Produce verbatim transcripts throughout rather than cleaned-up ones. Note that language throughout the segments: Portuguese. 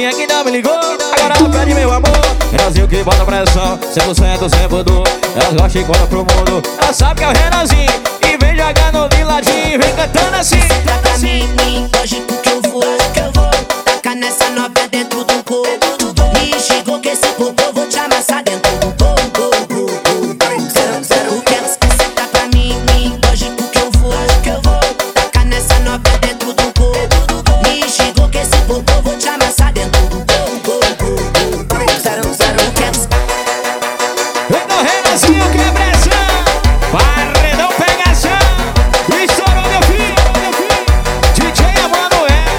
novinha que não me ligou, agora pede meu amor. Renanzinho que bota pressão, cem por cento sempre do. Elas gostam e contam pro mundo, ela sabe que é o Renanzinho. E vem jogando de ladinho, vem cantando assim. Senta pra mim, mim, lógico que eu vou, que eu vou tacar nessa novinha dentro do corpo. Me chegou que esse popô vou te amassar dentro do corpo. Zero, zero, que elas quer sentar pra mim, mim, lógico que eu vou, que eu vou tacar nessa novinha dentro do corpo. Me chegou que esse popô vou te amassar dentro do corpo. Zero, zero, que elas. Vem no Renanzinho que é pressão, paredão pegação. Estourou meu filho, D J Emanuel.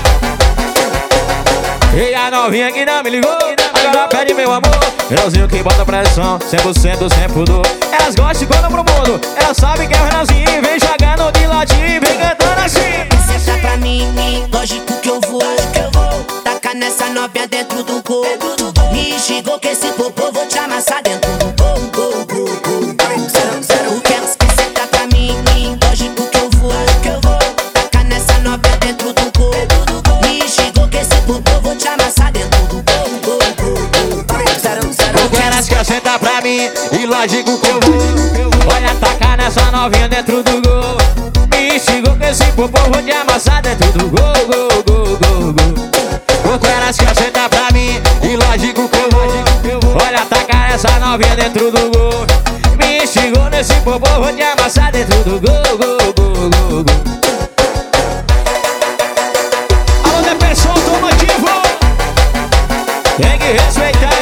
E a novinha que não me ligou, agora pede meu amor. Renanzinho que bota pressão, cem por cento sempre do. Elas gostam e contam pro mundo, elas sabem que é o Renanzinho. Vem jogando de ladinho, vem cantando assim. Senta pra mim, mim, lógico que eu vou, que eu vou tacar nessa novinha dentro do corpo. Me chegou que esse popô vou te amassar dentro do corpo. Zero, zero, que elas quer sentar pra mim, mim, lógico que eu vou, que eu vou tacar nessa novinha dentro do corpo. Me chegou que esse popô vou te amassar dentro do corpo. Zero, zero, O que elas quer sentar pra mim, e lógico que eu vou. Olha, tacar nessa novinha dentro do gol. Me chegou que esse popô vou te amassar dentro do gol, gol, gol, gol, gol. O que elas quer sentar pra mim, e lógico que eu vou. Olha, tacar essa novinha dentro do gol. Me chegou nesse popô vou te amassar dentro do gol, gol, gol, gol, gol. Alô, Depressão automotivo, tem que respeitar.